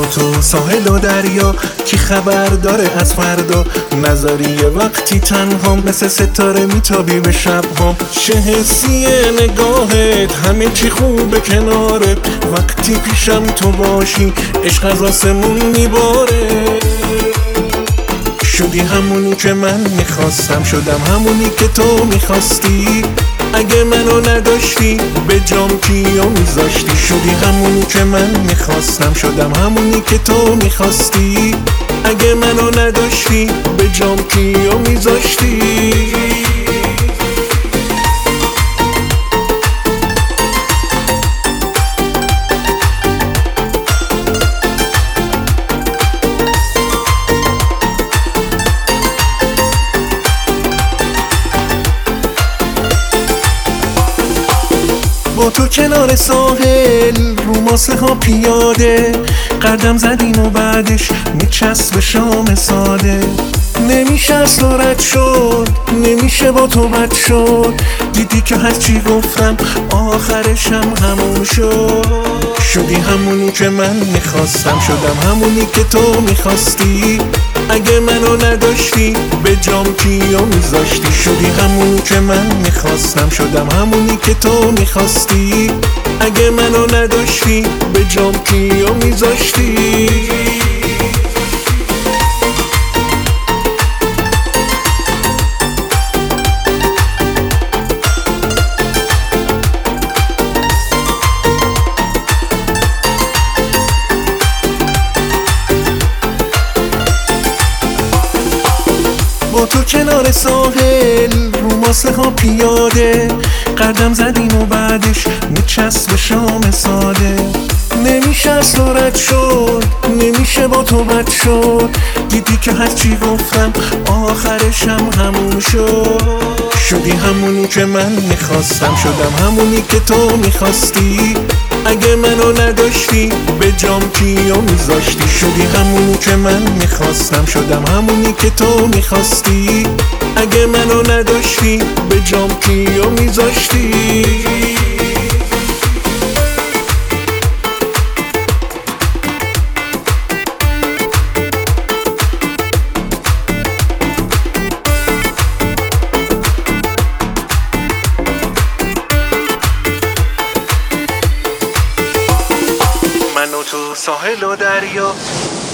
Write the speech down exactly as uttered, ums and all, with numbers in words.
تو ساحل و دریا، کی خبر داره از فردا؟ نظری وقتی تنها مثل ستاره میتابی به شب‌ها. چه حسیه نگاهت، همه چی خوبه کنارت، وقتی پیشم تو باشی عشق از آسمون میباره. شدی همونی که من میخواستم، شدم همونی که تو میخواستی. اگه منو نداشتی به جام کیو میذاشتی؟ شدی همونی که من میخواستم، شدم همونی که تو میخواستی. اگه منو نداشتی به جام کیو میذاشتی؟ با تو کنار ساحل رو ماسه ها پیاده، قدم زدیم و بعدش میچسب شام ساده. نمیشه اصلا رد شد، نمیشه با تو بد شد. دیدی که هرچی گفتم آخرشم همون شد. شدی همونی که من میخواستم، شدم همونی که تو میخواستی. اگه منو نداشتی به جام کیو میذاشتی؟ شدی همونی که من میخواستم، شدم همونی که تو میخواستی. اگه منو نداشتی به جام کیو میذاشتی؟ با تو کنار ساحل رو ماسه ها پیاده، قدم زدیم و بعدش میچسب شام ساده. نمیشه اصلا رد شد، نمیشه با تو بد شد. دیدی که هرچی گفتم آخرشم همون شد. شدی همونی که من میخواستم، شدم همونی که تو میخواستی. اگه منو نداشتی به جام کیو میذاشتی؟ شدی همونی که من میخواستم، شدم همونی که تو میخواستی. اگه منو نداشتی به جام کیو میذاشتی؟ من و تو ساحل و دریا،